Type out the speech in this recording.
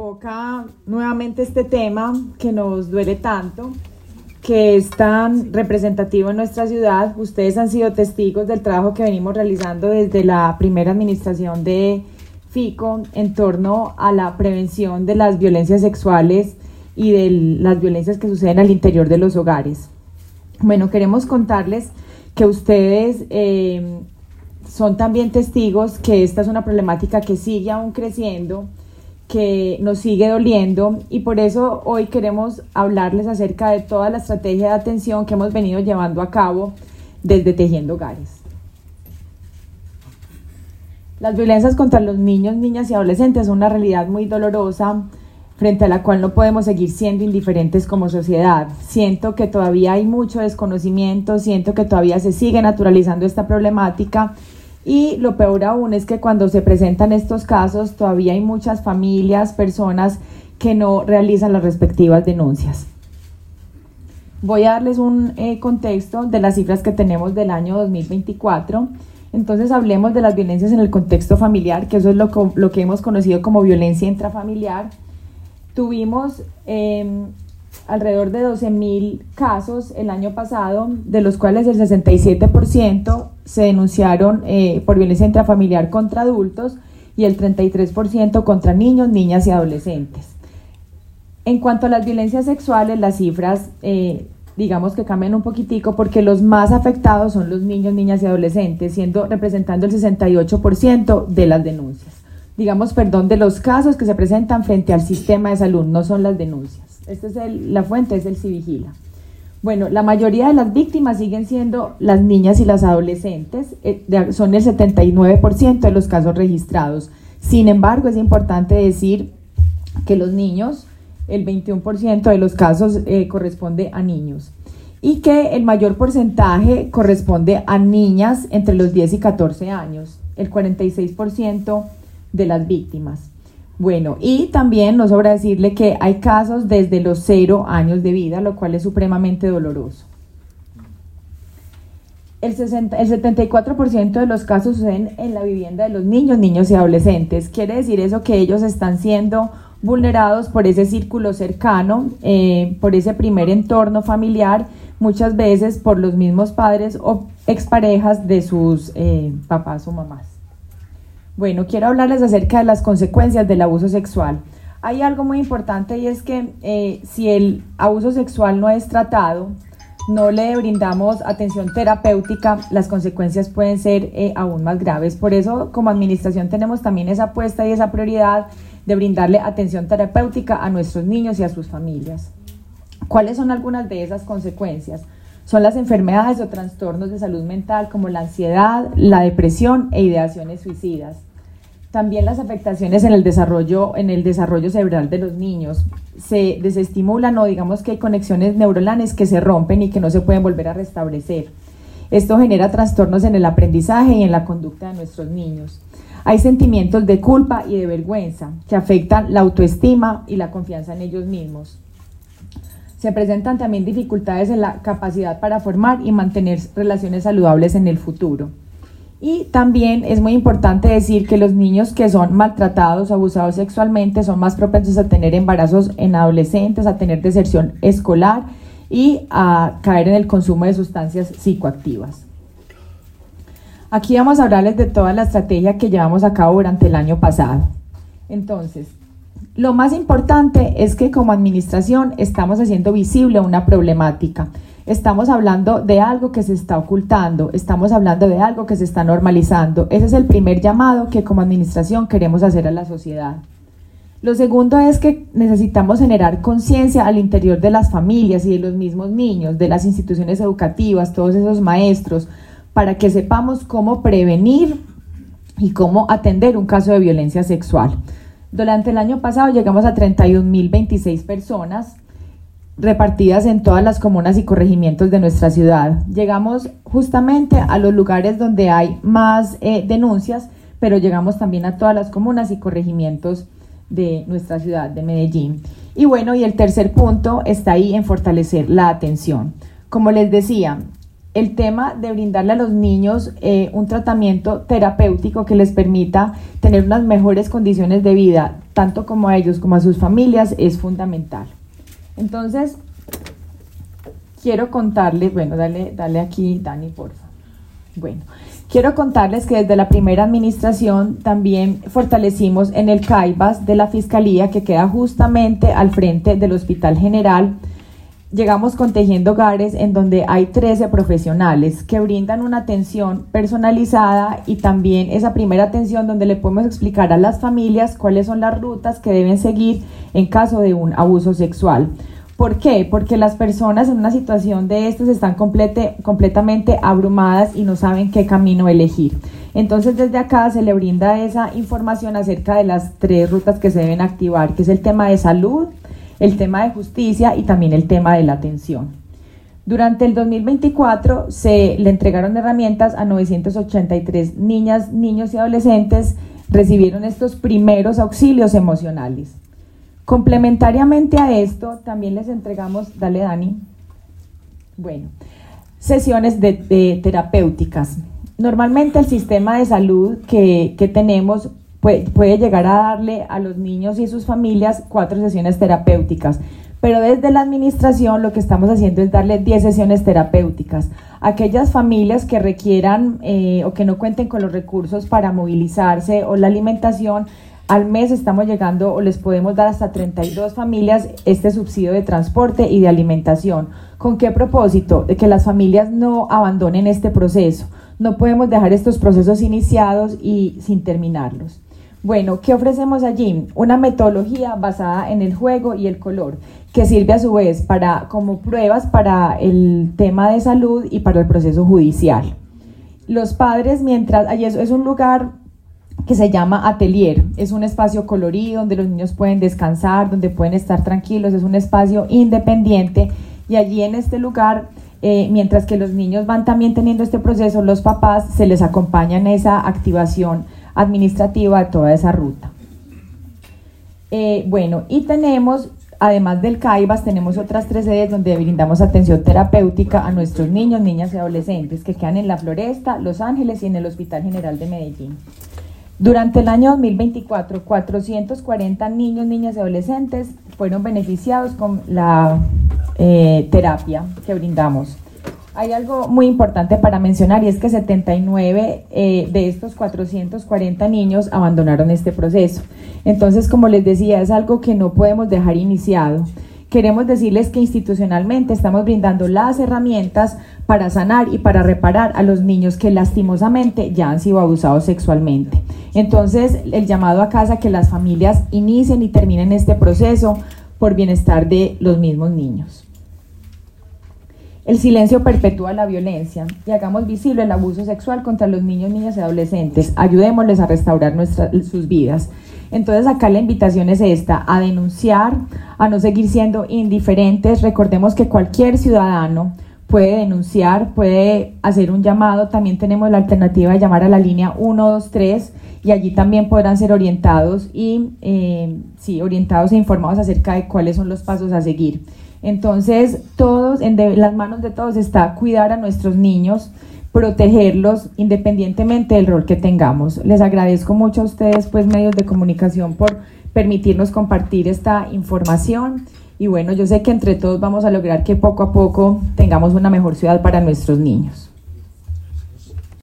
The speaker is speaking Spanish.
convoca nuevamente este tema que nos duele tanto, que es tan representativo en nuestra ciudad. Ustedes han sido testigos del trabajo que venimos realizando desde la primera administración de FICO en torno a la prevención de las violencias sexuales y de las violencias que suceden al interior de los hogares. Bueno, queremos contarles que ustedes son también testigos que esta es una problemática que sigue aún creciendo, que nos sigue doliendo, y por eso hoy queremos hablarles acerca de toda la estrategia de atención que hemos venido llevando a cabo desde Tejiendo Hogares. Las violencias contra los niños, niñas y adolescentes son una realidad muy dolorosa frente a la cual no podemos seguir siendo indiferentes como sociedad. Siento que todavía hay mucho desconocimiento, siento que todavía se sigue naturalizando esta problemática, y lo peor aún es que cuando se presentan estos casos todavía hay muchas familias, personas que no realizan las respectivas denuncias. Voy a darles un contexto de las cifras que tenemos del año 2024. Entonces hablemos de las violencias en el contexto familiar, que eso es lo que hemos conocido como violencia intrafamiliar. Tuvimos alrededor de 12.000 casos el año pasado, de los cuales el 67% se denunciaron por violencia intrafamiliar contra adultos y el 33% contra niños, niñas y adolescentes. En cuanto a las violencias sexuales, las cifras digamos que cambian un poquitico, porque los más afectados son los niños, niñas y adolescentes, representando el 68% de las denuncias. De los casos que se presentan frente al sistema de salud, no son las denuncias. La fuente es el Civigila. Bueno, la mayoría de las víctimas siguen siendo las niñas y las adolescentes, son el 79% de los casos registrados. Sin embargo, es importante decir que los niños, el 21% de los casos corresponde a niños, y que el mayor porcentaje corresponde a niñas entre los 10 y 14 años, el 46% de las víctimas. Bueno, y también nos sobra decirle que hay casos desde los 0 años de vida, lo cual es supremamente doloroso. El 74% de los casos suceden en la vivienda de los niños, niños y adolescentes. Quiere decir eso que ellos están siendo vulnerados por ese círculo cercano, por ese primer entorno familiar, muchas veces por los mismos padres o exparejas de sus papás o mamás. Bueno, quiero hablarles acerca de las consecuencias del abuso sexual. Hay algo muy importante, y es que si el abuso sexual no es tratado, no le brindamos atención terapéutica, las consecuencias pueden ser aún más graves. Por eso, como administración, tenemos también esa apuesta y esa prioridad de brindarle atención terapéutica a nuestros niños y a sus familias. ¿Cuáles son algunas de esas consecuencias? Son las enfermedades o trastornos de salud mental, como la ansiedad, la depresión e ideaciones suicidas. También las afectaciones en el desarrollo cerebral de los niños. Se desestimulan, o digamos que hay conexiones neuronales que se rompen y que no se pueden volver a restablecer. Esto genera trastornos en el aprendizaje y en la conducta de nuestros niños. Hay sentimientos de culpa y de vergüenza que afectan la autoestima y la confianza en ellos mismos. Se presentan también dificultades en la capacidad para formar y mantener relaciones saludables en el futuro. Y también es muy importante decir que los niños que son maltratados o abusados sexualmente son más propensos a tener embarazos en adolescentes, a tener deserción escolar y a caer en el consumo de sustancias psicoactivas. Aquí vamos a hablarles de toda la estrategia que llevamos a cabo durante el año pasado. Entonces, lo más importante es que como administración estamos haciendo visible una problemática. Estamos hablando de algo que se está ocultando, estamos hablando de algo que se está normalizando. Ese es el primer llamado que como administración queremos hacer a la sociedad. Lo segundo es que necesitamos generar conciencia al interior de las familias y de los mismos niños, de las instituciones educativas, todos esos maestros, para que sepamos cómo prevenir y cómo atender un caso de violencia sexual. Durante el año pasado llegamos a 31.026 personas repartidas en todas las comunas y corregimientos de nuestra ciudad. Llegamos justamente a los lugares donde hay más denuncias, pero llegamos también a todas las comunas y corregimientos de nuestra ciudad, de Medellín. Y bueno, y el tercer punto está ahí en fortalecer la atención. Como les decía, el tema de brindarle a los niños un tratamiento terapéutico que les permita tener unas mejores condiciones de vida, tanto como a ellos como a sus familias, es fundamental. Entonces, quiero contarles, bueno, dale aquí, Dani, por favor. Bueno, quiero contarles que desde la primera administración también fortalecimos en el CAIBAS de la Fiscalía, que queda justamente al frente del Hospital General. Llegamos con Tejiendo Hogares, en donde hay 13 profesionales que brindan una atención personalizada y también esa primera atención donde le podemos explicar a las familias cuáles son las rutas que deben seguir en caso de un abuso sexual. ¿Por qué? Porque las personas en una situación de estas están completamente abrumadas y no saben qué camino elegir. Entonces, desde acá se le brinda esa información acerca de las 3 rutas que se deben activar, que es el tema de salud, el tema de justicia y también el tema de la atención. Durante el 2024 se le entregaron herramientas a 983 niñas, niños y adolescentes, recibieron estos primeros auxilios emocionales. Complementariamente a esto, también les entregamos, dale Dani, bueno, sesiones de terapéuticas. Normalmente el sistema de salud que tenemos puede llegar a darle a los niños y sus familias 4 sesiones terapéuticas, pero desde la administración lo que estamos haciendo es darle 10 sesiones terapéuticas. Aquellas familias que requieran o que no cuenten con los recursos para movilizarse o la alimentación, al mes estamos llegando o les podemos dar hasta 32 familias este subsidio de transporte y de alimentación. ¿Con qué propósito? De que las familias no abandonen este proceso. No podemos dejar estos procesos iniciados y sin terminarlos. Bueno, ¿qué ofrecemos allí? Una metodología basada en el juego y el color, que sirve a su vez como pruebas para el tema de salud y para el proceso judicial. Los padres, allí es un lugar que se llama Atelier, es un espacio colorido donde los niños pueden descansar, donde pueden estar tranquilos, es un espacio independiente y allí en este lugar, mientras que los niños van también teniendo este proceso, los papás se les acompaña en esa activación administrativa de toda esa ruta. Bueno, y tenemos, además del CAIBAS, tenemos otras 3 sedes donde brindamos atención terapéutica a nuestros niños, niñas y adolescentes que quedan en La Floresta, Los Ángeles y en el Hospital General de Medellín. Durante el año 2024, 440 niños, niñas y adolescentes fueron beneficiados con la terapia que brindamos. Hay algo muy importante para mencionar y es que 79 de estos 440 niños abandonaron este proceso. Entonces, como les decía, es algo que no podemos dejar iniciado. Queremos decirles que institucionalmente estamos brindando las herramientas para sanar y para reparar a los niños que lastimosamente ya han sido abusados sexualmente. Entonces, el llamado a casa que las familias inicien y terminen este proceso por bienestar de los mismos niños. El silencio perpetúa la violencia y hagamos visible el abuso sexual contra los niños, niñas y adolescentes. Ayudémosles a restaurar sus vidas. Entonces acá la invitación es esta, a denunciar, a no seguir siendo indiferentes. Recordemos que cualquier ciudadano puede denunciar, puede hacer un llamado. También tenemos la alternativa de llamar a la línea 123 y allí también podrán ser orientados orientados e informados acerca de cuáles son los pasos a seguir. Entonces, en las manos de todos está cuidar a nuestros niños, protegerlos independientemente del rol que tengamos. Les agradezco mucho a ustedes, medios de comunicación, por permitirnos compartir esta información. Y bueno, yo sé que entre todos vamos a lograr que poco a poco tengamos una mejor ciudad para nuestros niños.